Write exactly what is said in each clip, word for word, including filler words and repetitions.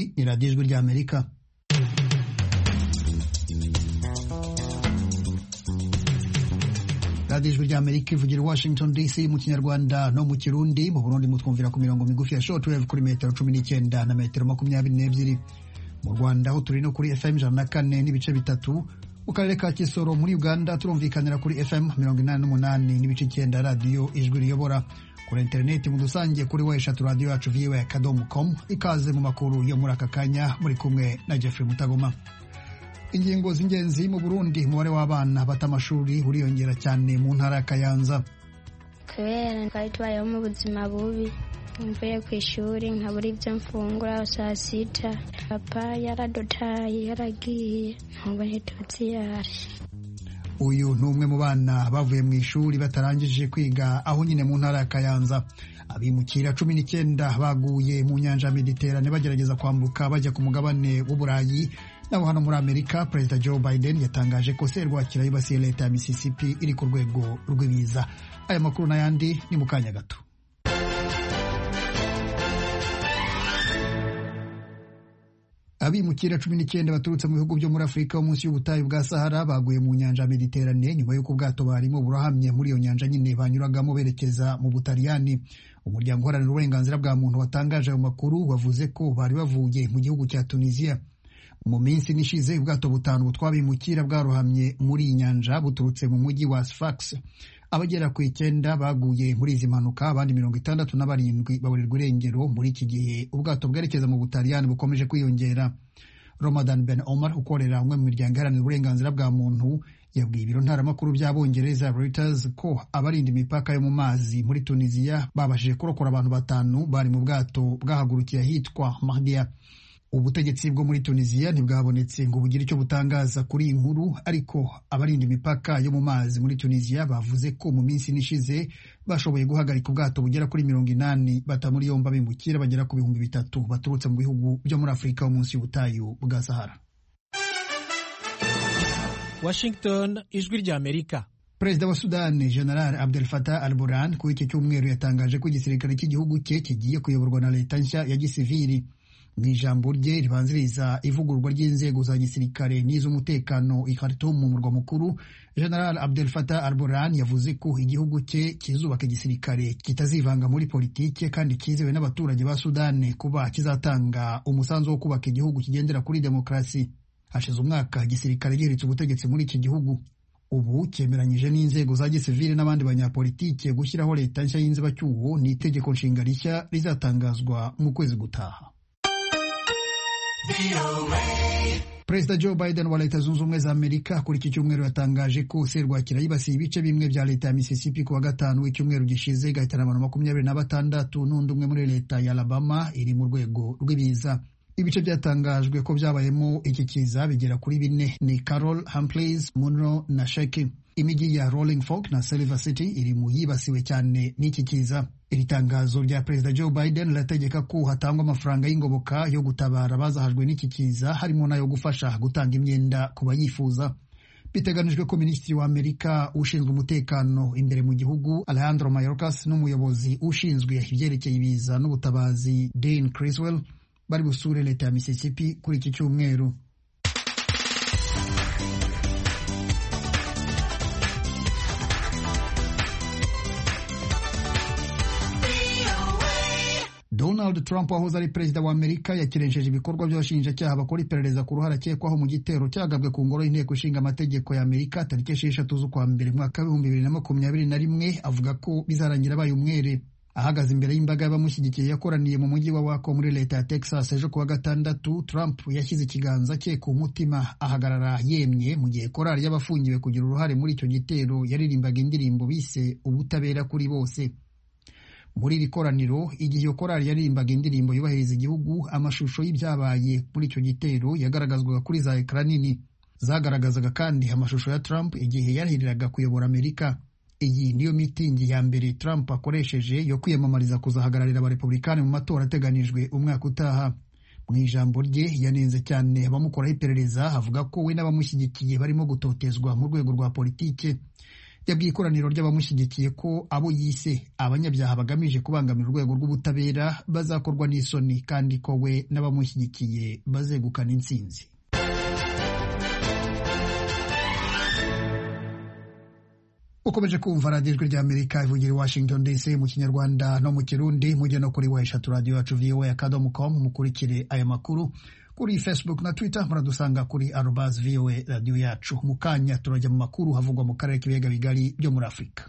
Iyi ni radiyo ijwi ry'Amerika. radiyo ijwi ry'Amerika ivugira Washington D C mu Kinyarwanda no mu Kirundi. Mu Burundi mutwumvira ku mirongo migufi ya shortwave kuri metero cumi n'icyenda na metero makumyabiri n'ebyiri. Mu Rwanda aho turi no kuri F M ijana na kane n'ibice bitatu. Mu karere ka Kisoro muri Uganda turumvikanira kuri F M mirongo inani n'umunani n'ibice icyenda radiyo ijwi riyobora. Kuri interineti mudusangiye kuri wa eshatu radiyo yacu V O A akadomo com. Ikaze mu makuru yo muri aka kanya, muri kumwe na Jeffrey Mutagoma. Ingingo z'ingenzi mu Burundi, umubare w'abana bata amashuri uriyongera cyane mu ntara ya Kayanza. Kubera twari tubayeho mu buzima bubi, mvuye ku ishuri nkabura ibyo mfungura saa sita, papa yaradotaye yaragiye ntabwo ntitutsi yari. Uyu ni umwe mu bana bavuye mu ishuri batarangije kwiga aho nyine mu ntara ya Kayanza. Abimukira cumi n'icyenda baguye mu nyanja ya Mediterane bagerageza kwambuka bajya ku mugabane w'Uburayi. Naho hano muri Amerika, Perezida Joe Biden yatangaje ko serwakira yibasiye leta ya Mississippi iri ku rwego rw'ibiza. Aya makuru n'ayandi ni mu kanya gato. Abimukira cumi n'icyenda baturutse mu bihugu byo muri Afurika wo munsi y'ubutayu bwa Sahara baguye mu nyanja ya Mediterane nyuma y'uko ubwato barimo burahamye muri iyo nyanja nyine banyuragamo berekeza mu Butaliyani. Umuryango uharanira uburenganzira bwa muntu watangaje ayo makuru wavuze ko bari bavuye mu gihugu cya Tunisia. Mu minsi nishize ubwato butanu butwabimukira bwarohamye muri iyi nyanja buturutse mu mujyi wa Sfax. Abagera ku icyenda baguye muri izi mpanuka, abandi mirongo itandatu na barindwi baburirwa irengero. Muri iki gihe ubwato bwerekeza mu Butaliyani bukomeje kwiyongera. Ramadan Ben Omar ukorera umwe mu miryango iharanira uburenganzira bwa muntu yabwiye ibiro ntaramakuru by'Abongereza Reuters ko abarinda imipaka yo mu mazi muri Tunisia babashije kurokora abantu batanu bari mu bwato bwahagurukiye ahitwa Mahdia. Ubutegetsi bwo muri Tunisia ntibwabonetse ngo bugire icyo butangaza kuri iyi nkuru, ariko abarinda imipaka yo mu mazi muri Tunisia bavuze ko mu minsi nishize bashoboye guhagarika ubwato bugera kuri mirongo inani bata muri yombi abimukira bagera ku bihumbi bitatu baturutse mu bihugu byo muri Afurika wo munsi y'ubutayu bwa Sahara. Washington, ijwi ry'Amerika. Perezida wa Sudani General Abdel Fattah al-Burhan kuri iki cyumweru yatangaje ko igisirikare cy'igihugu cye kigiye kuyoborwa na leta nshya ya gisivili. Mu ijambo rye ribanziriza ivugururwa ry'inzego za gisirikare n'iz'umutekano i Khartoum mu murwa mukuru, General Abdel Fattah al-Burhan yavuze ko igihugu cye kizubaka igisirikare kitazivanga muri politike kandi kizewe n'abaturage ba Sudani kuba kizatanga umusanzu wo kubaka igihugu kigendera kuri demokarasi. Hashize umwaka igisirikare gihiritse ubutegetsi muri iki gihugu. Ubu cyemeranyije n'inzego za gisivili n'abandi banyapolitike gushyiraho leta nshya y'inzibacyuho n'itegeko nshinga rishya rizatangazwa mu kwezi gutaha. Perezida Joe Biden wa Leta Zunze Ubumwe za Amerika kuri iki cyumweru yatangaje ko serwakira yibasiye ibice bimwe bya leta ya Mississippi ku wa gatanu w'icyumweru gishize igahitana abantu makumyabiri na batandatu n'undi umwe muri leta ya Alabama iri mu rwego rw'ibiza. Ibice byatangajwe ko byabayemo iki kiza bigera kuri bine ni Carroll, Humphreys, Monroe na Sheki. Imijyi ya Rolling Fork na Silver City iri mu yibasiwe cyane n'iki kiza. Iri tangazo rya Perezida Joe Biden rirategeka ko hatangwa amafaranga y'ingoboka yo gutabara abazahajwe n'iki kiza, harimo nayo gufasha gutanga imyenda ku bayifuza. Biteganijwe ko Minisitiri wa Amerika ushinzwe umutekano imbere mu gihugu Alejandro Mayorkas n'umuyobozi ushinzwe ibyerekeye ibiza n'ubutabazi Dean Criswell bari busure leta ya Mississippi kuri iki cyumweru. Donald Trump wahoze ari perezida wa Amerika yakirenjeje ibikorwa by'abashinjacyaha bakora iperereza ku ruhare akekwaho mu gitero cyagabwe ku ngoro y'inteko ishinga amategeko ya Amerika tariki esheshatu z'ukwa mbere mwaka w'ibihumbi bibiri na makumyabiri na rimwe, avuga ko bizarangira abaye umwere. Ahagaze imbere y'imbaga y'abamushyigikiye yakoraniye mu mujyi wa Waco muri leta ya Texas ejo kuwa gatandatu, Trump yashyize ikiganza cye ku mutima ahagarara yemye mu gihe korali y'abafungiwe kugira uruhare muri icyo gitero yaririmbaga indirimbo bise ubutabera kuri bose. Muri iri koraniro, igihe iyo korali yaririmbaga indirimbo yubahiriza igihugu, amashusho y'ibyabaye muri icyo gitero yagaragazwaga kuri za ekara nini. Zagaragazaga kandi amashusho ya Trump igihe yarahiriraga kuyobora Amerika. Iyi niyo mitingi ya mbere Trump akoresheje yo kwiyamamariza kuzahagararira abarepublikani mu matora ateganijwe umwaka utaha. Mu ijambo rye yanenze cyane abamukoraho iperereza, avuga ko we n'abamushyigikiye barimo gutotezwa mu rwego rwa politike. yabwiye ikoraniro ry'abamushyigikiye ko abo yise abanyabyaha bagamije kubangamira urwego rw'ubutabera bazakorwa n'isoni kandi ko we n'abamushyigikiye bazegukana intsinzi. ukomeje kumva radiyo ijwi ry'Amerika ivugira i Washington D C mu kinyarwanda no mu kirundi, mujye no kuri wa eshatu radiyo yacu V O A akadomo com mukurikire aya makuru. Kuri Facebook na Twitter muradusanga kuri arobase V O A radiyo yacu. Mu kanya turajya mu makuru havugwa mu karere k'ibiyaga bigari byo muri Afurika.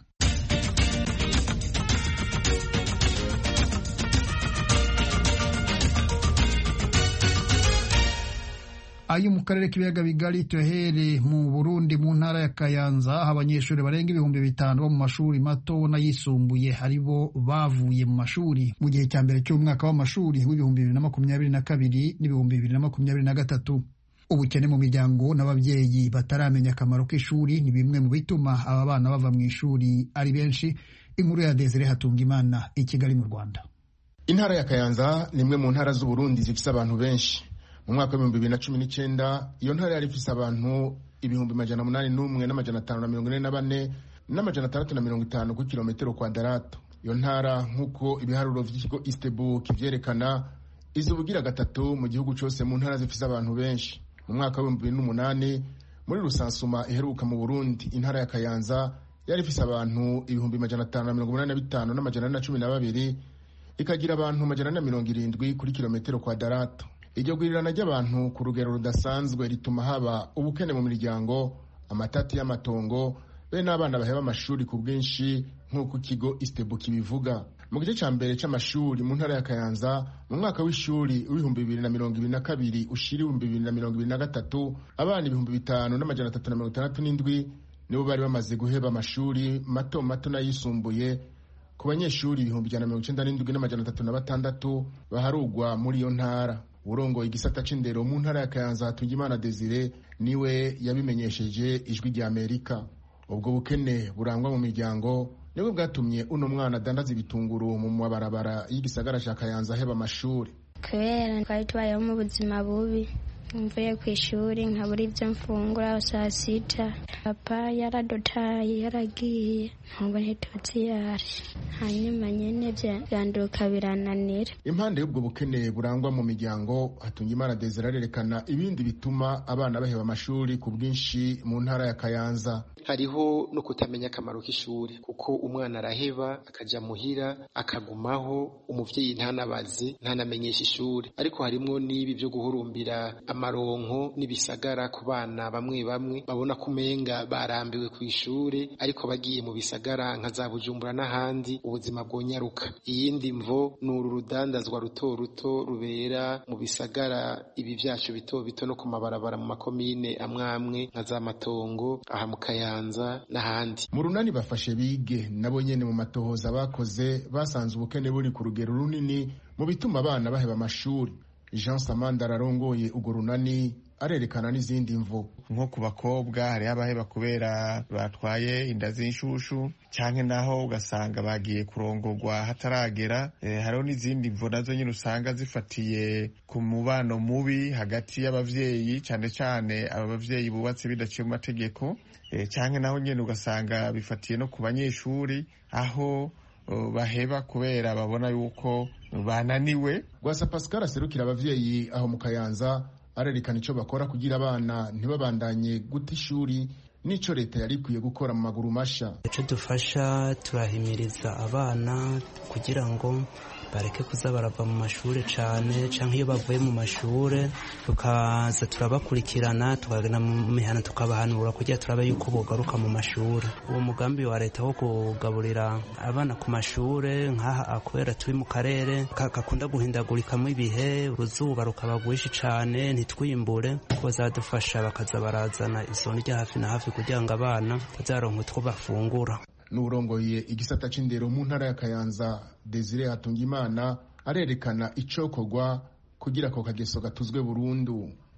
Ayo mu karere k'ibiyaga bigari tuhere mu Burundi mu ntara ya Kayanza aho abanyeshuri barenga ibihumbi bitanu bo mu mashuri mato n'ayisumbuye aribo bavuye mu mashuri mu gihe cya mbere cy'umwaka w'amashuri w'ibihumbi bibiri na makumyabiri na kabiri n'ibihumbi bibiri na makumyabiri na gatatu. Ubukene mu miryango n'ababyeyi bataramenya akamaro k'ishuri ni bimwe mu bituma aba bana bava mu ishuri ari benshi. Inkuru ya Desire Hatungimana i Kigali mu Rwanda. Intara ya Kayanza ni imwe mu ntara z'u Burundi zifise abantu benshi. Mu mwaka w'ibihumbi bibiri na cumi n'icyenda iyo ntara yari ifise abantu ibihumbi majana munani n'umwe n'amajana atanu na mirongo ine na bane n'amajana atandatu na mirongo itanu ku kilometero kwadarato. Iyo ntara nk'uko ibiharuro vy'ikigo Istebu kivyerekana izubugira gatatu mu gihugu cyose mu ntara zifise abantu benshi. Mu mwaka w'ibihumbi bibiri n'umunani muri rusansuma iheruka mu Burundi intara ya Kayanza yari ifise abantu ibihumbi majana atanu na mirongo inani na bitanu n'amajana ane na cumi na babiri ikagira abantu majana ane na mirongo irindwi kuri kilometero kwadarato. Iryo gurirana ry'abantu ku rugero rudasanzwe rituma haba ubukene mu miryango, amatati y'amatongo, be n'abana baheba amashuri ku bwinshi nk'uko ikigo Istebu kibivuga. Mu gice ca mbere c'amashuri mu ntara ya Kayanza mu mwaka w'ishuri w'ibihumbi bibiri na mirongo ibiri na kabiri ushiri ibihumbi bibiri na mirongo ibiri na gatatu abana ibihumbi bitanu n'amajana atatu na mirongo itandatu n'indwi nibo bari bamaze guheba amashuri mato mato n'ayisumbuye ku banyeshuri ibihumbi ijana na mirongo icenda n'indwi n'amajana atatu na batandatu baharugwa muri iyo ntara. Urongo igisata c'indero mu ntara ya Kayanza Hatungimana Desire niwe yabimenyesheje ijwi rya Amerika. Ubwo bukene burangwa mu miryango nibwo bwatumye uno mwana dandaza ibitunguru mu mabarabara y'igisagara ca Kayanza heba amashuri. Kubera twari tubayeho mu buzima bubi, mvuye ku ishuri nkabura ibyo mfungura saa sita, papa yaradotaye yaragiye ntabwo ntitutsi yari, hanyuma nyene byanduka birananira. Impande y'ubwo bukene burangwa mu miryango Hatungimana Desire arerekana ibindi bituma abana baheba amashuri ku bwinshi mu ntara ya Kayanza. Hariho no kutamenya akamaro k'ishuri kuko umwana araheba akaja muhira akagumaho, umuvyeyi ntanabaze ntanamenyesha ishuri. Ariko harimwo n'ibi byo guhurumbira amaronko n'ibisagara ku bana bamwe bamwe babona kumenga barambiwe ku ishuri, ariko bagiye mu bisagara nka za Bujumbura n'ahandi ubuzima bwonyaruka. Iyindi mvo ni uru rudandazwa ruto ruto rubera mu bisagara ibi vyacu bito bito no ku mabarabara mu makomine amwamwe nka za Matongo aha mu Kayanza n'ahandi. Mu runani bafashe bige nabo nyene mu matohoza bakoze basanze ubukene buri ku rugero runini mu bituma abana baheba amashuri. Jean Samanda ararongoye ugo runani arerekana n'izindi mvo. Nko ku bakobwa hari abaheba kubera batwaye inda z'inshushu canke naho ugasanga bagiye kurongorwa hataragera. E, hariho n'izindi mvo nazo nyine usanga zifatiye ku mubano mubi hagati y'abavyeyi, cane cane aba bavyeyi bubatse bidaciye mu mategeko. E, canke naho nyene ugasanga bifatiye no ku banyeshuri aho uh, baheba kubera babona yuko bananiwe. Gwasa Pascal aserukira abavyeyi aho mu Kayanza arerekana ico bakora kugira abana ntibabandanye guta ishuri n'ico leta yari ikwiye gukora mu maguru masha. Ico dufasha turahimiriza abana kugira ngo bareke kuza barava mu mashure cane, canke iyo bavuye mu mashure tukaza turabakurikirana tukagenda mu mihana tukabahanura kugira turabe yuko bogaruka mu mashure. Uwo mugambi wa leta wo kugaburira abana ku mashure nkaha kubera turi mu karere kakunda guhindagurikamo ibihe, uruzuba rukaba rwinshi cane ntitwimbure, bazadufasha bakaza barazana isoni rya hafi na hafi kugira ngo abana bazaronke utwo bafungura. N'urongoye igisata c'indero mu ntara ya Kayanza Desire Hatungimana arerekana icokorwa kugira ko kageso gatuzwe burundu.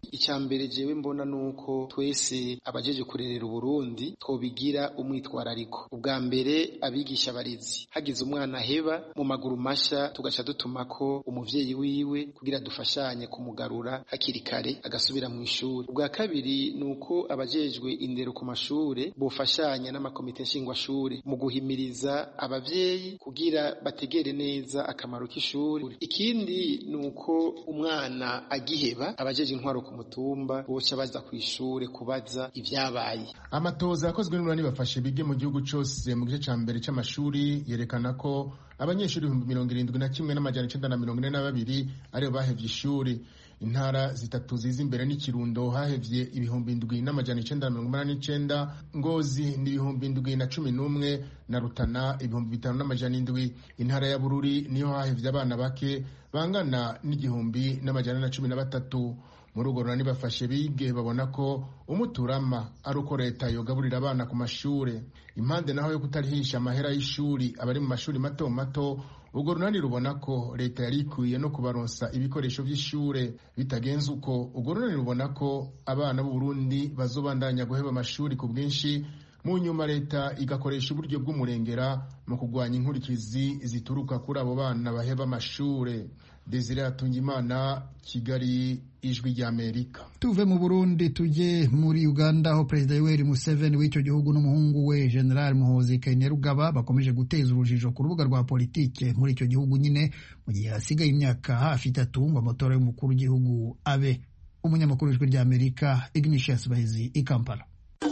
icya mbere jewe mbona nuko twese abajeje kurerera Burundi twobigira umwitwarariko. Ubwa mbere abigisha barizi hagize umwana heba mu maguru masha tugaca dutumako umuvyeyi wiwe kugira dufashanye kumugarura hakiri kare agasubira mu ishuri. Ubwa kabiri nuko abajejwe indero ku mashure bofashanya n'amakomite nshingwashure mu guhimiriza abavyeyi kugira bategere neza akamaro k'ishuri. Ikindi nuko umwana agiheba abajeje intwaro ku mutumba boca baza ku ishure kubaza ivyabaye. Amatoza yakozwe n'urunani bafashe bige mu gihugu cyose mu gice ca mbere c'amashuri yerekana ko abanyeshuri ibihumbi mirongo irindwi na kimwe n'amajana icenda na mirongo ine na babiri aribo bahevye ishuri. Intara zitatu ziza imbere ni Kirundo hahevye ibihumbi indwi n'amajana icenda na mirongo umunani n'icenda, Ngozi ni ibihumbi indwi na cumi n'umwe na Rutana ibihumbi bitanu n'amajana indwi. Intara ya Bururi niyo hahevye abana bake bangana n'igihumbi n'amajana na cumi na batatu. Muri urwo runani bafashe bige babona ko umuturama ari uko leta yogaburira abana ku mashure. Impande naho yo kutarihisha amahera y'ishuri abari mu mashuri mato mato, urwo runani rubona ko leta yari ikwiye no kubaronsa ibikoresho by'ishure. Bitagenze uko, urwo runani rubona ko abana b'u Burundi bazobandanya guheba amashuri ku bwinshi, mu nyuma leta igakoresha uburyo bw'umurengera mu kugwanya inkurikizi zituruka kuri abo bana baheba amashure. Desire Atungimana, Kigali, Ijwi ry'Amerika. Tuve mu Burundi tuje muri Uganda aho Perezida Yoweri Museveni w'icyo gihugu n'umuhungu we General Muhoozi Kainerugaba bakomeje guteza urujijo ku rubuga rwa politike muri icyo gihugu nyine mu gihe hasigaye imyaka hafi itatu ngo amatora y'umukuru w'igihugu abe. Umunyamakuru w'Ijwi ry'Amerika Ignatius Bahizi i Kampala.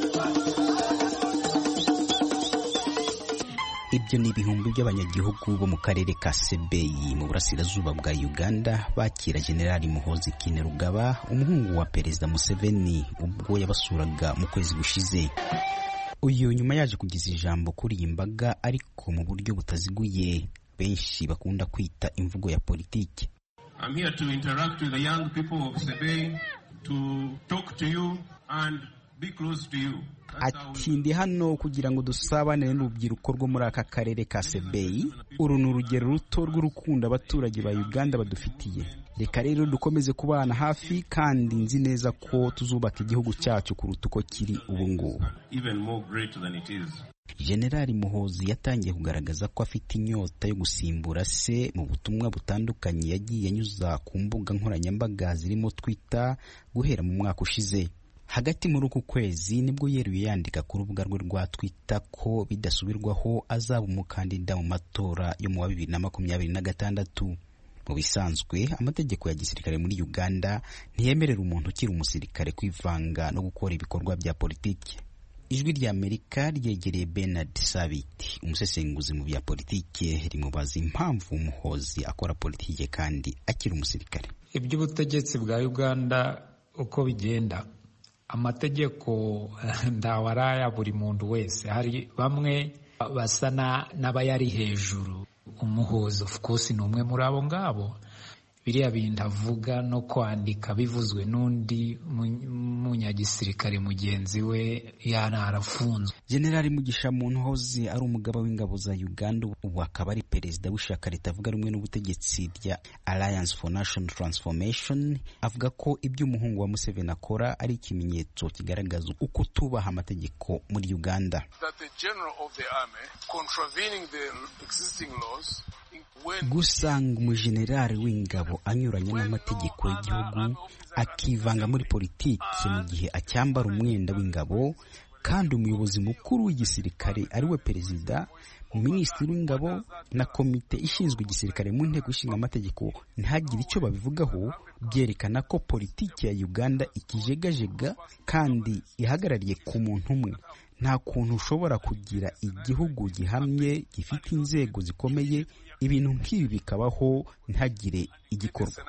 Ibyo ni ibihumbi by'abanyagihugu bo mu karere ka Sebeyi mu burasirazuba bwa Uganda bakira General Muhoozi Kainerugaba, umuhungu wa Perezida Museveni ubwo yabasuraga mu kwezi gushize. Uyu nyuma yaje kugiza ijambo kuri iyi mbaga ariko mu buryo butaziguye benshi bakunda kwita imvugo ya politiki. I'm here to interact with the young people of Sebeyi, to talk to you and be close to you. Ati ndi hano kugira ngo dusabane n'urubyiruko rwo muri aka karere ka Sebeyi. Uru ni urugero ruto rw'urukundo abaturage ba Uganda badufitiye. Reka rero dukomeze kubana hafi kandi nzi neza ko tuzubaka igihugu cyacu kuruta uko kiri ubu ngubu. General Muhoozi yatangiye kugaragaza ko afite inyota yo gusimbura se mu butumwa butandukanye yagiye anyuza ku mbuga nkoranyambaga zirimo Twitter guhera mu mwaka ushize. Hagati muri uku kwezi nibwo yeruye yandika ku rubuga rwe rwa Twitter ko bidasubirwaho azaba umukandida mu matora yo mu wa bibiri na makumyabiri na gatandatu. Mu bisanzwe amategeko ya gisirikare muri Uganda ntiyemerera umuntu ukiri umusirikare kwivanga no gukora ibikorwa bya politiki. Ijwi ry'Amerika ryegereye Bernard Sabiti, umusesenguzi mu bya politiki, rimubaza impamvu Muhoozi akora politiki kandi akiri umusirikare. Iby'ubutegetsi bwa Uganda uko bigenda, amategeko ndawaraya buri muntu wese. Hari bamwe basana n'abayari hejuru. Umuhoozi of course ni umwe muri abo ngabo. Biriya bintu avuga no kwandika bivuzwe n'undi munyagisirikare mugenzi we yana arafunzwe. General Mugisha Muhoozi ari umugaba w'ingabo za Uganda ubu akaba ari perezida w'ishyaka ritavuga rumwe n'ubutegetsi rya Alliance for National Transformation. Avuga ko ibyo umuhungu wa Museveni akora ari ikimenyetso kigaragaza uko tubaha amategeko muri Uganda. Gusanga umujenerali w'ingabo anyuranya n'amategeko y'igihugu akivanga muri politiki mu gihe acyambara umwenda w'ingabo, kandi umuyobozi mukuru w'igisirikare ari we perezida, minisitiri w'ingabo na komite ishinzwe igisirikare mu nteko ishinga amategeko ntihagire icyo babivugaho, byerekana ko politiki ya Uganda ikijegajega kandi ihagarariye ku muntu umwe. Nta kuntu ushobora kugira igihugu gihamye gifite inzego zikomeye ibintu nk'ibi bikabaho ntagire igikorwa.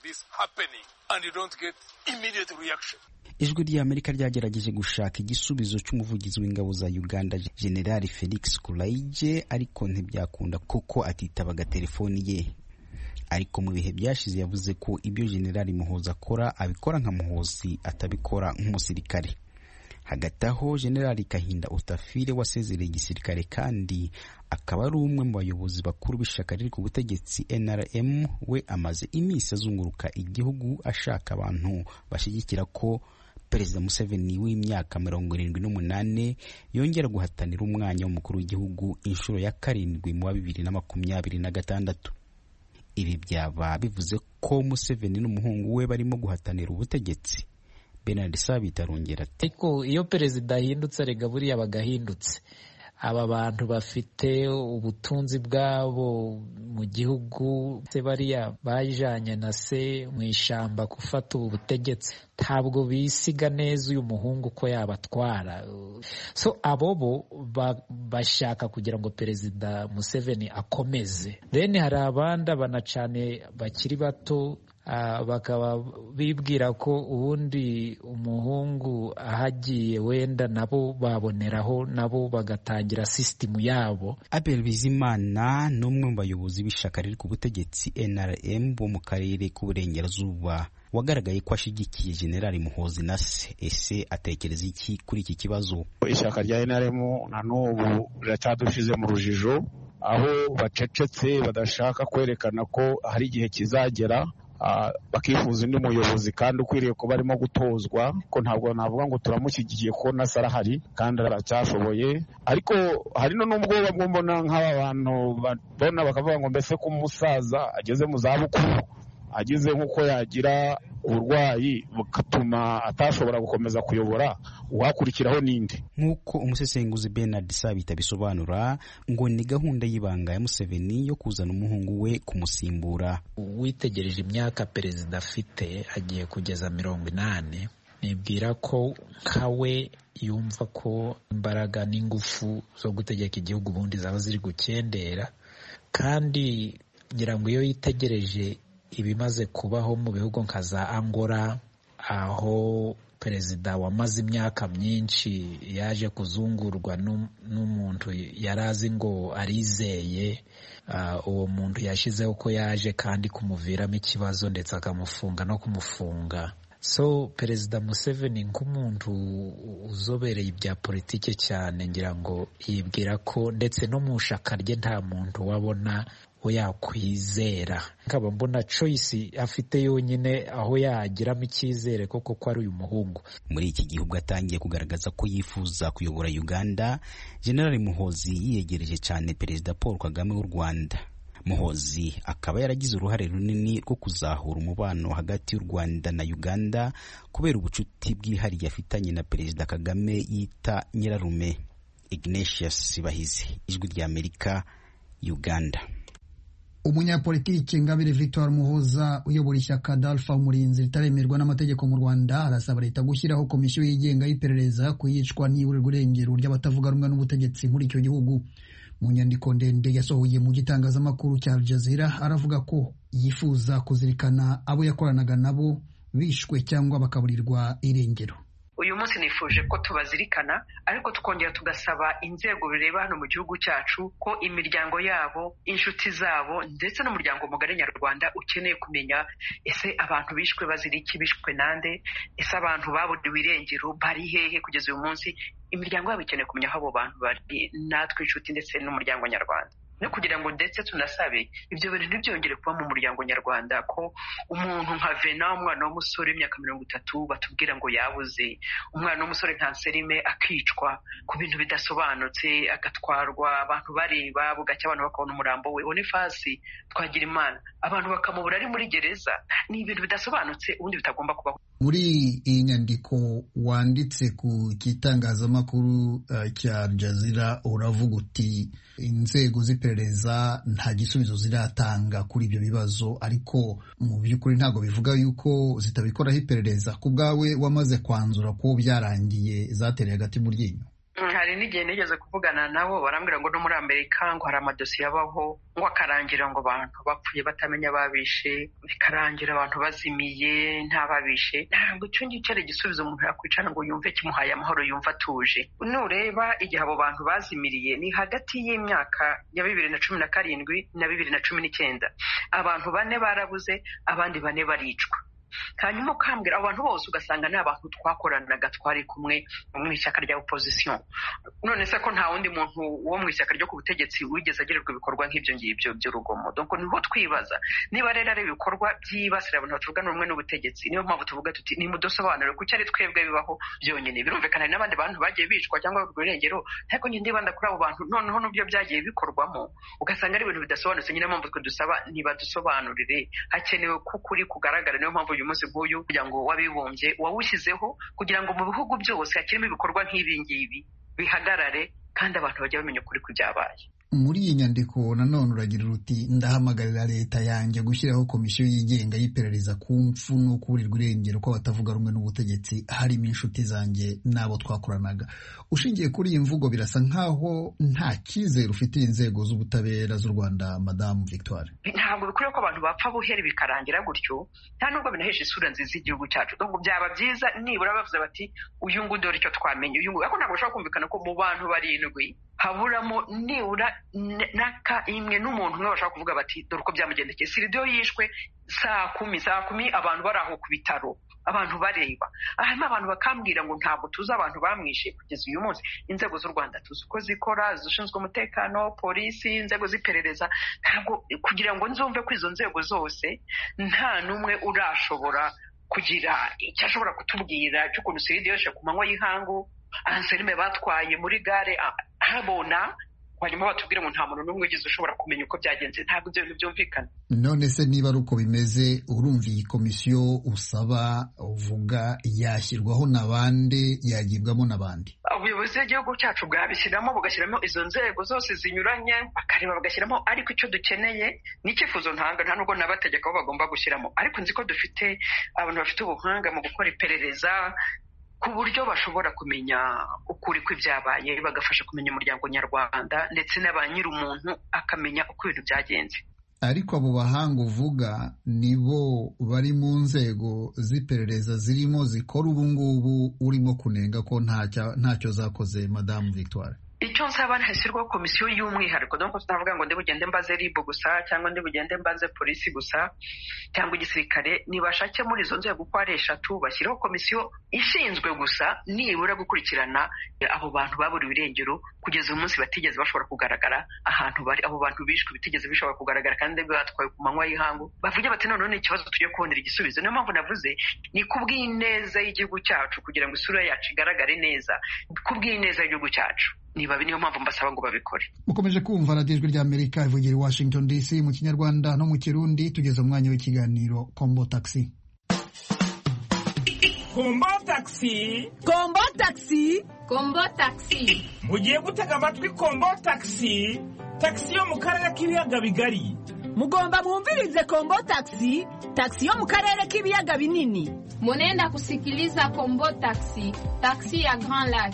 Ijwi ry'Amerika ryagerageje gushaka igisubizo cy'umuvugizi w'ingabo za Uganda General Felix Kulaije ariko ntibyakunda kuko atitabaga telefoni ye. Ariko mu bihe byashize yavuze ko ibyo General Muhoozi akora abikora nka Muhoozi atabikora nk'umusirikare. hagati aho Generali Kahinda Utafire wasezereye igisirikare kandi akaba ari umwe mu bayobozi bakuru b'ishyaka riri ku butegetsi N R M, we amaze iminsi azunguruka igihugu ashaka abantu bashyigikira ko Perezida Museveni w'imyaka mirongo irindwi n'umunani yongera guhatanira umwanya w'umukuru w'igihugu inshuro ya karindwi mu wa bibiri na makumyabiri na gatandatu. Ibi byaba bivuze ko Museveni n'umuhungu we barimo guhatanira ubutegetsi. Bernard Sabita arongera ati ariko iyo perezida ahindutse rega buriya bagahindutse, aba bantu bafite ubutunzi bwabo mu gihugu se bariya bajanye na se mu ishamba gufata ubu butegetsi ntabwo bisiga neza uyu muhungu ko yabatwara. So abo bo bashaka kugira ngo Perezida Museveni akomeze. Then hari abandi banacane bakiri bato Uh, bakaba bibwira ko ubundi umuhungu ahagiye wenda nabo baboneraho nabo bagatangira system yabo. Abel Bizimana n'umwe mu bayobozi b'ishyaka riri ku butegetsi N R M bo mu karere k'uburengerazuba wagaragaye ko ashigikiye Generali Muhoozi na se. Ese atekereza iki kuri iki kibazo? Ishyaka rya N R M na n'ubu riracyadushize mu rujijo, aho bacecetse badashaka kwerekana ko hari igihe kizagera Uh, bakifuza undi muyobozi kandi ukwiriye kuba arimo gutozwa, ko ntabwo navuga ngo turamushyigikiye ko nasara hari kandi aracyashoboye. Ariko hari no n'ubwoba bwo mbona nk'aba bantu babona bakavuga ngo mbese ko umusaza ageze mu zabukuru agize nk'uko yagira uburwayi bukatuma atashobora gukomeza kuyobora, uhakurikiraho ninde. Nk'uko umusesenguzi Bernard Sabita bisobanura ngo ni gahunda y'ibanga ya Museveni yo kuzana umuhungu we kumusimbura. Witegereje imyaka perezida afite agiye kugeza mirongo inani, nibwira ko kawe yumva ko imbaraga n'ingufu zo gutegeka igihugu ubundi zaba ziri gukendera, kandi ngira ngo iyo yitegereje ibimaze kubaho mu bihugu nka za Angola, aho perezida wamaze imyaka myinshi yaje kuzungurwa n'umuntu yarazi ngo arizeye, uh, uwo muntu yashizeho ko yaje kandi kumuviramo ikibazo ndetse akamufunga no kumufunga. So Perezida Museveni nk'umuntu uzobereye ibya politike cyane, ngira ngo yibwira ko ndetse no mu shaka rye nta muntu wabona yakwizera. Nkaba mbona choice afite yonyine aho yagiramo icyizere koko ko ari uyu muhungu. Muri iki gihugu atangiye kugaragaza ko yifuza kuyobora Uganda, General Muhoozi yiyegereje cyane Perezida Paul Kagame w'u Rwanda. Muhoozi akaba yaragize uruhare runini rwo kuzahura umubano hagati y'u Rwanda na Uganda kubera ubucuti bwihariye afitanye na Perezida Kagame yita nyirarume. Ignatius Bahizi, Ijwi rya Amerika, Uganda. Umunyapolitiki Ingabire Victoire Muhoza uyobora ishyaka Dalfa Umurinzi ritaremerwa n'amategeko mu Rwanda arasaba leta gushyiraho komisiyo yigenga y'iperereza ku yicwa n'iburirwa irengero ry'abatavuga rumwe n'ubutegetsi muri icyo gihugu. Mu nyandiko ndende yasohoye mu gitangazamakuru cya Al Jazeera aravuga ko yifuza kuzirikana abo yakoranaga nabo bishwe cyangwa bakaburirwa irengero. Uyu munsi nifuje ko tubazirikana, ariko tukongera tugasaba inzego bireba hano mu gihugu cyacu ko imiryango yabo, inshuti zabo ndetse n'umuryango mugari nyarwanda ukeneye kumenya ese abantu bishwe bazira iki, bishwe nande, ese abantu baburiwe irengero bari hehe kugeza uyu munsi. Imiryango yabo ikeneye kumenya aho abo bantu bari, natwe inshuti ndetse n'umuryango nyarwanda, no kugira ngo ndetse tunasabe ibyo bintu ntibyongere kuba mu muryango nyarwanda, ko umuntu nka Vena umwana w'umusore w'imyaka mirongo itatu batubwira ngo yabuze, umwana w'umusore nka Nserime akicwa ku bintu bidasobanutse, agatwarwa abantu bareba bugacya abantu bakabona umurambo we. Onifasi Twagirimana abantu bakamubura ari muri gereza. Ni ibintu bidasobanutse ubundi bitagomba kubaho. Muri iyi nyandiko wanditse ku gitangazamakuru uh, cya Al Jazeera uravuga uti inzego z'iperereza nta gisubizo ziratanga kuri ibyo bibazo, ariko mu by'ukuri ntabwo bivuga yuko zitabikoraho iperereza. Ku bwawe wamaze kwanzura ko byarangiye zatereye agati mu ryinyo? Hari n'igihe nigeze kuvugana nabo barambwira ngo no muri Amerika ngo hari amadosiye abaho ngo akarangira ngo abantu bapfuye batamenya babishe, bikarangira abantu bazimiye nta babishe. Ntabwo icyo ngicyo ari igisubizo umuntu yakwicara ngo yumve kimuhaye amahoro, yumva atuje. Nureba igihe abo bantu bazimiriye ni hagati y'imyaka ya bibiri na cumi na karindwi na bibiri na cumi n'icyenda. Abantu bane barabuze, abandi bane baricwa. hanyuma ukambwira abantu bose ugasanga ni abantu twakoranaga twari kumwe mu ishyaka rya opposition. None se ko nta wundi muntu wo mu ishyaka ryo ku butegetsi wigeze agererwa ibikorwa nk'ibyo ngibyo by'urugomo? Donc niho twibaza niba rero ari ibikorwa byibasira abantu batuvuga n'umwe n'ubutegetsi, niyo mpamvu tuvuga tuti ni mudosobanure kuko ari twebwe bibaho byonyine. Birumvikana n'abandi bantu bagiye bicwa cyangwa urwirengero, ariko nyine ndibanda kuri abo bantu noneho n'ubyo byagiye bikorwamo ugasanga ari ibintu bidasobanutse. Nyine mpamvu twe dusaba niba dusobanurire, hakenewe ko kuri kugaragara. Niyo mpamvu uyu munsi nk'uyu kugira ngo wabibumbye wawushyizeho kugira ngo mu bihugu byose hakirimo ibikorwa nk'ibi ngibi bihagarare kandi abantu bajya bamenya ukuri ku byabaye. Muri iyi nyandiko nanone uragira uti ndahamagarira leta yanjye gushyiraho komisiyo yigenga y'iperereza ku mfu no kuburirwa irengero ko batavuga rumwe n'ubutegetsi harimo inshuti zanjye n'abo twakoranaga. Ushingiye kuri iyi mvugo birasa nkaho nta cyizere ufitiye inzego z'ubutabera z'u Rwanda, Madamu Victoire. Ntabwo bikwiriye ko abantu bapfa buhere bikarangira gutyo, nta nubwo binahesha isura nziza igihugu cyacu. Donc byaba byiza nibura bavuze bati uyu nguyu dore icyo twamenye, uyu nguyu. Ariko ntabwo bashobora kumvikana ko mu bantu barindwi haburamo nibura naka imwe n'umuntu umwe bashaka kuvuga bati dore uko byamugendekeye. Siridiyo yishwe saa kumi saa kumi abantu bari aho ku bitaro, abantu bareba. Hanyuma abantu bakambwira ngo ntabwo tuzi abantu bamwishe kugeza uyu munsi. Inzego z'u Rwanda tuzi uko zikora, zishinzwe umutekano, polisi, inzego z'iperereza. Ntabwo kugira ngo nzumve ko izo nzego zose nta n'umwe urashobora kugira icyo ashobora kutubwira cy'ukuntu Siridiyo yishe ku manywa y'ihangu, Anselme batwaye muri gare habona, hanyuma batubwira ngo nta muntu n'umwe ugize ushobora kumenya uko byagenze. Ntabwo ibyo bintu byumvikana. None se niba ari uko bimeze, urumva iyi komisiyo usaba uvuga yashyirwaho n'abandi, yagibwamo n'abandi? Ubuyobozi bw'igihugu cyacu bwabishyiramo, bugashyiramo izo nzego zose zinyuranye, bakareba bagashyiramo. Ariko icyo dukeneye ni icyifuzo ntanga, nta nubwo nabategeka aho bagomba gushyiramo. Ariko nzi ko dufite abantu bafite ubuhanga mu gukora iperereza ku buryo bashobora kumenya ukuri kw'ibyabaye, bagafasha kumenya umuryango nyarwanda ndetse na ba nyir'umuntu akamenya uko ibintu byagenze. Ariko abo bahanga uvuga nibo bari mu nzego z'iperereza zirimo zikora ubu ngubu urimo kunenga ko ntacyo zakoze, Madamu Victoire. Icyo nsaba hashyirwaho komisiyo y'umwihariko. Donc tutavuga ngo ndi bugende mbaze R I B gusa cyangwa ndi bugende mbaze polisi gusa cyangwa igisirikare. Nibashake muri izo nzego uko ari eshatu bashyiraho komisiyo ishinzwe gusa nibura gukurikirana abo bantu baburiwe irengero kugeza uyu munsi batigeze bashobora kugaragara ahantu bari. Abo bantu bishwe bitigeze bishobora kugaragara kandi batwaye ku manywa y'ihangu. Bavuge bati none ni ikibazo tugiye kubonera igisubizo. Niyo mpamvu navuze ni kubw'ineza y'igihugu cyacu kugira ngo isura yacu igaragare neza, kubw'ineza y'igihugu cyacu. Niba niyo mpamvu mbasaba ngo babikore. Mukomeje kumva radiyo ijwi ry'Amerika ivugira i Washington D C mu Kinyarwanda no mu Kirundi. Tugeze umwanya w'ikiganiro Kombo Taxi. Kombo Taxi, Kombo Taxi, Kombo Taxi. Mugiye gutega amatwi Kombo Taxi, taxi yo mu karere k'ibiyaga bigari. Mugomba mwumvirize Kombo Taxi, taxi yo mu karere k'ibiyaga binini. Munenda kusikiliza Kombo Taxi, taxi ya Grand Lac.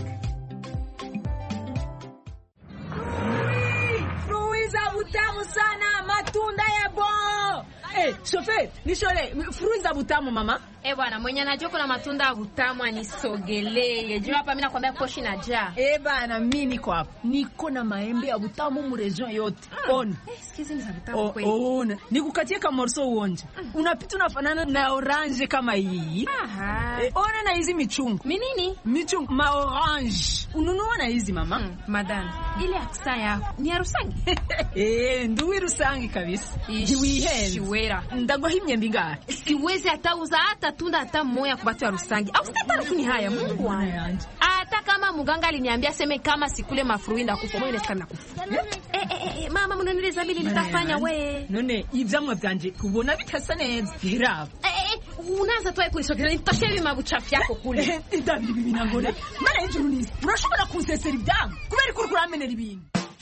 Fruiza butamu sana, matunda ya bon. Eh, shofe, nishole, fruiza butamu mama. Eh bwana, mwenye anajua kuna matunda ya butamu anisogelee. Jua hapa mimi nakwambia koshi na jaa. Eh bana, mimi niko hapa. Niko na maembe ya butamu mu region yote. Mm. On. Eh, sikizi ni za butamu kweli. Oh, on. Nikukatie kama morso uonje. Mm. Unapita unafanana na orange kama hii. Aha. Eh, ona na hizi michungu. Minini? Michungu ma orange. Ununua na hizi mama? Mm, madam. Ile aksa yako ni ya Rusangi. Eh, nduwi Rusangi kabisa. Jiwihenze. Shiwera. Ndago himye mbinga. Siwezi hata uza hata tunda hata moya kubati wa Rusangi. Au sitapana kuni haya Mungu wangu. Hata kama muganga aliniambia seme kama sikule mafruinda kufa moyo nesikana kufa. Eh eh eh mama munanireza bili litafanya we. None ivyamwa vyanje kubona bitasa neza. Biraba. Eh eh unaanza tu kuisogeza nitashebe mabuchafu yako kule. Ndabiri bibi nangore. Mara ijuru nizi. Urashobora kunsesera ibyamu. Kubera ko uramenera ibintu.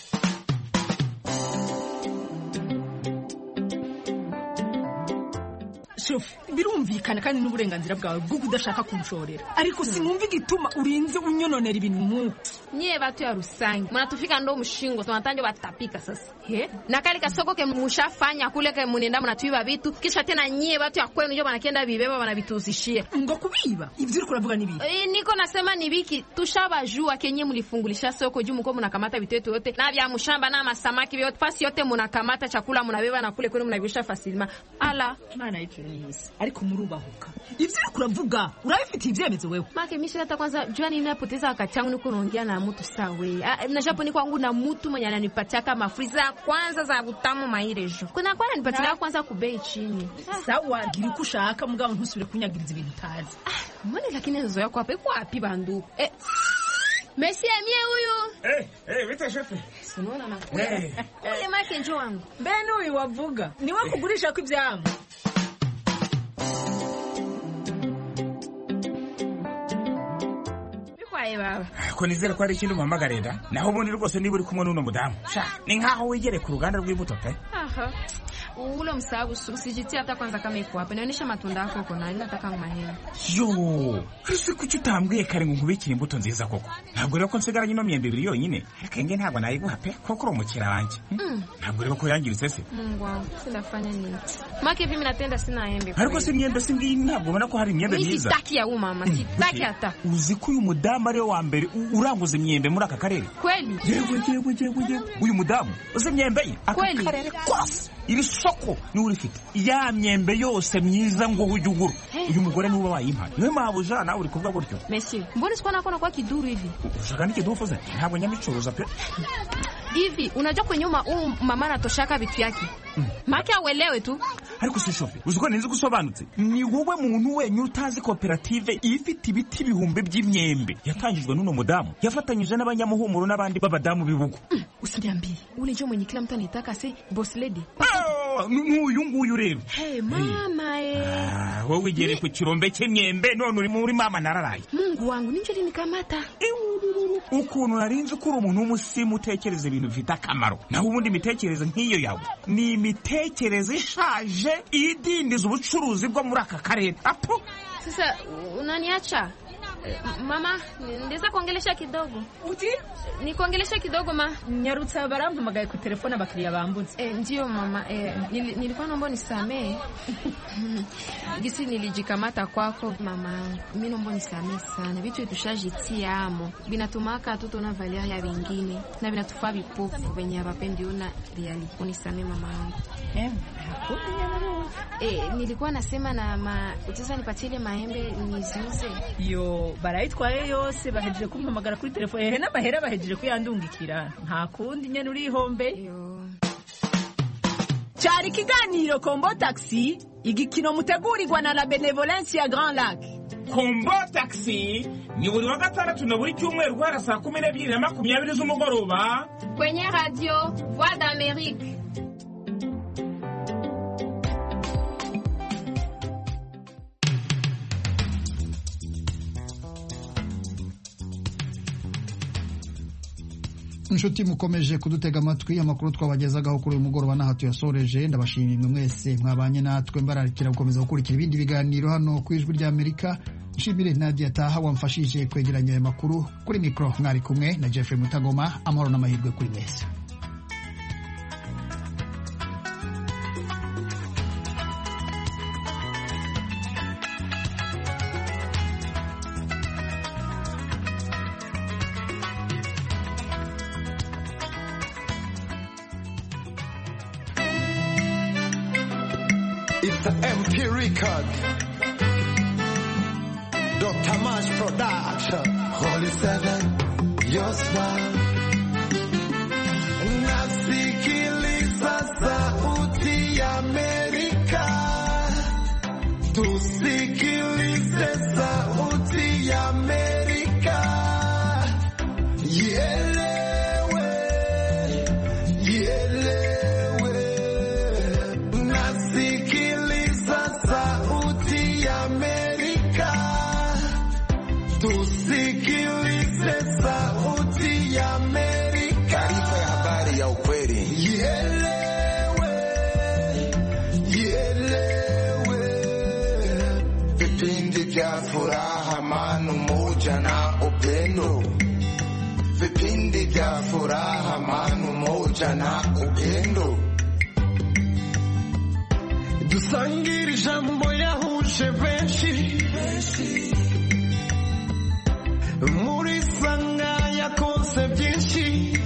Shof, birumvikana kandi n'uburenganzira bwawe bwo kudashaka kunshorera. Ariko sinumva igituma urinze unyononera ibintu mu. Nyie batu ya Rusangi, mnatufika ndo mshingo, tunatanjo batapika sasa. He? Na kali kasoko ke mushafanya kule ke munenda mnatuiba vitu, kisha tena nyie batu ya kwenu ndio banakenda bibeba banabituzishia. Ngo kubiba. Ivyo uri kuravuga nibi? Eh, niko nasema ni biki, tushabajua kenye mlifungulisha soko juu mko mnakamata vitu yetu yote. Na vya mshamba na masamaki yote, fasi yote mnakamata chakula mnabeba na kule kwenu mnabisha fasilima. Ala, maana hicho. mwese ariko murubahuka ivyo uriko uravuga urabifitiye ivyemezo wewe make mishi hata kwanza jua nini napoteza wakati wangu niko naongea na mtu sawe na Japoni kwangu na mtu mwenye ananipatia kama friza kwanza za butamu mairejo kuna kwa ananipatia kwanza kubei chini sawa gira uko ushaka mugabo ntusubire kunyagiriza ibintu utazi mbona lakini nzo yako hapo iko wapi bandu eh Messi amie huyu. Eh, eh, wita shefe. Unaona na kwa. Ule make njoo wangu. Mbene huyu wavuga. Ni wewe kugurisha kwa ivyamo. Bikwaye baba. Ko nizera ko ari ikindi muhamagarenda. Naho ubundi rwose niba uri kumwe n'uno mudamu. Sha, ni nkaho wegere ku ruganda rw'imbuto pe. Aha. Ule msabu usijitie hata kwanza kama iko hapa. Naonesha matunda yako uko na nataka ngumahera. Yo, ese kuki utambwiye kare ngo nkubikire imbuto nziza koko. Ntabwo rero ko nsigaranye no myembe ibiri yonyine. Kenge ntabwo nayiguha pe koko urumukira wanje. Ntabwo rero ko yangiritse se. Mungu wangu, sinafanya nini? Maki hivi mimi natenda sina embe. Ariko se myembe singi ntabwo ubona ko hari imyembe myiza. Sitaki ya mama, sitaki hata. Uzi ko uyu mudamu ari wa mbere uranguza imyembe muri aka karere. Kweli? Yewe yewe yewe yewe. Uyu mudamu uzi imyembe ye? Aka karere kose. Iri soko ni urifite ya myembe yose myiza ngo hujuguru uyu mugore nuba wayimpa niwe mabuja nawe uri kuvuga gutyo Messi mbona sikona kona kwa kiduru hivi ushaka niki dufuze ntabwo nyamicuruza pe hivi unajua kwenye nyuma huu mama anatoshaka vitu yake mm. Maki awelewe tu ariko si shofe uziko ninzi gusobanutse ni wowe muntu wenye utazi koperative ifite ibiti bihumbe by'imyembe yatangijwe n'uno mudamu yafatanyije n'abanyamuhumuro n'abandi babadamu bibugo mm. Usiniambie ule ndio mwenye kila mtu anitaka se boss lady n'uyu nguyu rero hey mama eh ah wowe igere ku kirombe cy'imyembe none uri muri mama nararaye Mungu wangu ninje linikamata ukuntu narinzi ko uri umuntu w'umusimu utekereza ibintu bifite akamaro naho ubundi imitekerereze nk'iyo yawe ni imitekerereze ishaje idindiza ubucuruzi bwo muri aka karere apo sasa unaniacha mama ndeza kuongelesha kidogo uti nikuongelesha kidogo ma nyarutsa barampamagaye ku telefone abakiriya bambutse eh ndio mama eh nil, nilikuwa naomba nisamee gisi nilijikamata kwako mama mimi naomba nisamee sana vitu tushajitia amo binatumaka tu tunavalia ya vingine na binatufaa vipofu venye hawapendi una reality unisamee mama yangu eh hakuti nyamaro eh nilikuwa nasema na ma utaweza nipatie ile maembe niziuze yo barayitwaye yose bahejeje kumpamagara kuri telefone ehe n'amahera bahejeje kuyandungikira nta kundi nyene uri hombe cyari kiganiro Kombo Taxi igikino mutegurirwa na la Benevolence ya Grand Lac. Kombo Taxi ni buri wa gatandatu na buri cyumweru guhera saa kumi n'ebyiri na makumyabiri z'umugoroba kwenye radio Voix d'Amérique. inshuti mukomeje kudutega amatwi amakuru twabagezagaho kuri uyu mugoroba n'aha tuyasoreje ndabashimira mwese mwabanye natwe mbararikira gukomeza gukurikira ibindi biganiro hano ku ijwi ry'Amerika nshimire Nadia Taha wamfashije kwegeranya aya makuru kuri mikro mwari kumwe na Jeffrey Mutagoma amahoro n'amahirwe kuri mwese. It's the M P record. Doctor Mash production. Holy Seven, your smile. Nasikiliza sauti ya Amerika. Tusikilize sauti ya Amerika. Ielewe, ielewe. Nasikiliza sauti ya Amerika. Tusikilize sauti ya Amerika. Taarifa ya habari ya ukweli. Ielewe, ielewe. Vipindi vya furaha, amani, umoja na upendo. Vipindi vya furaha, amani, umoja na upendo. Dusangire ijambo yahuje benshi. Muri sanga yakonse byinshi.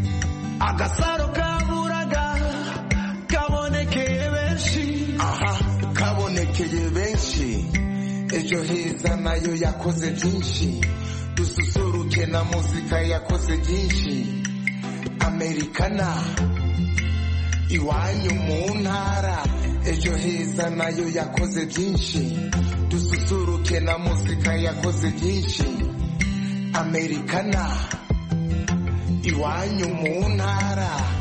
Agasaro kaburaga kabonekeye benshi. Aha. ejo heza nayo yakoze byinshi dususuruke na muzika yakoze byinshi amerikana iwanyu mu ntara ejo heza nayo yakoze byinshi dususuruke na muzika yakoze byinshi amerikana iwanyu mu ntara